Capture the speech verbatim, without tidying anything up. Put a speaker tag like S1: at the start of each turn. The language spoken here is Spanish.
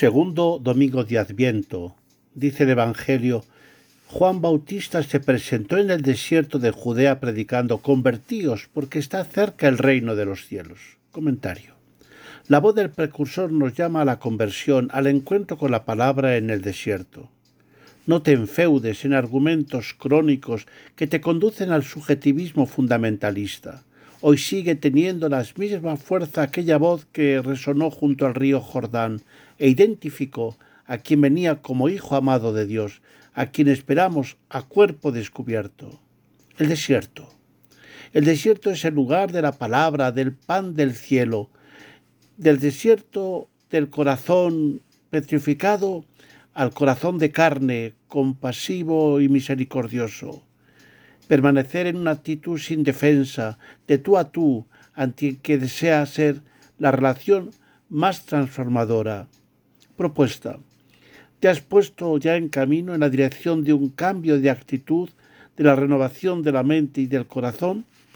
S1: Segundo domingo de Adviento. Dice el Evangelio: Juan Bautista se presentó en el desierto de Judea predicando: convertíos, porque está cerca el reino de los cielos. Comentario. La voz del precursor nos llama a la conversión, al encuentro con la palabra en el desierto. No te enfeudes en argumentos crónicos que te conducen al subjetivismo fundamentalista. Hoy sigue teniendo la misma fuerza aquella voz que resonó junto al río Jordán e identificó a quien venía como hijo amado de Dios, a quien esperamos a cuerpo descubierto. El desierto. El desierto es el lugar de la palabra, del pan del cielo, del desierto del corazón petrificado al corazón de carne, compasivo y misericordioso. Permanecer en una actitud sin defensa, de tú a tú, ante que desea ser la relación más transformadora. Propuesta. ¿Te has puesto ya en camino en la dirección de un cambio de actitud, de la renovación de la mente y del corazón?